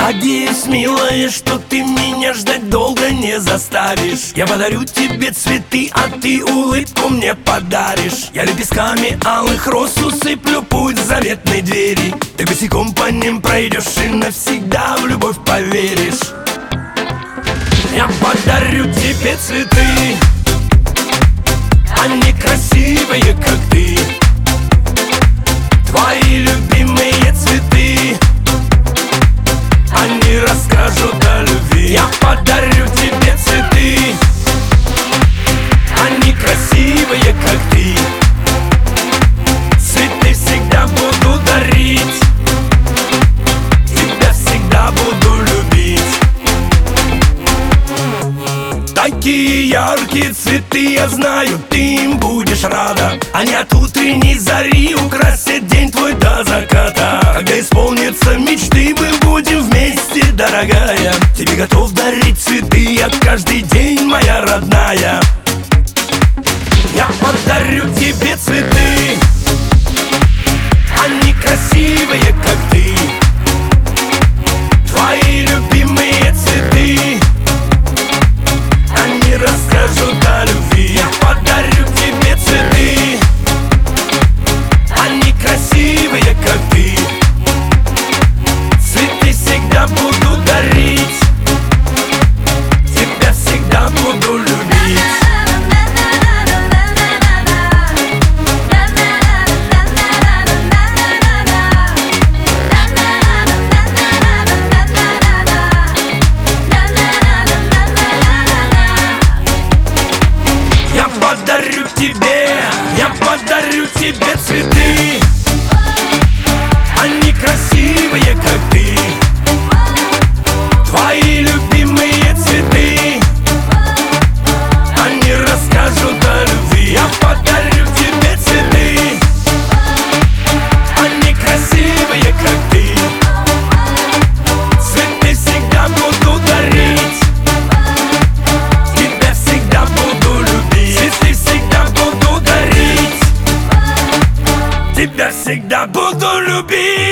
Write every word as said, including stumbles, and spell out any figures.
Надеюсь, милая, что ты меня ждать долго не заставишь. Я подарю тебе цветы, а ты улыбку мне подаришь. Я лепестками алых роз усыплю путь заветной двери. Ты босиком по ним пройдешь и навсегда в любовь поверишь. Я подарю тебе цветы, они красивые, как ты. Твои любимые цветы, они расскажут о любви. Я подарю тебе цветы, они красивые, как ты. Цветы всегда буду дарить, тебя всегда буду любить. Такие яркие цветы, я знаю, ты им будешь рада. Они от утренней зари украсят день твой до заката. Когда исполнятся мечты, мы будем вместе, дорогая. Тебе готов дарить цветы я каждый день, моя родная. Я подарю тебе цветы, они красивые, как ты. Твои любимые цветы, они расскажут о любви. Я подарю тебе цветы, они красивые, как ты. Цветы всегда буду дарить, тебя всегда буду любить. Я подарю тебе, я подарю тебе цветы, они красивые, как ты. Твои любимые цветы, они расскажут о любви. Я подарю тебе цветы, они красивые, как ты. Цветы всегда буду дарить, тебя всегда буду любить. Цветы всегда буду дарить, тебя всегда буду любить.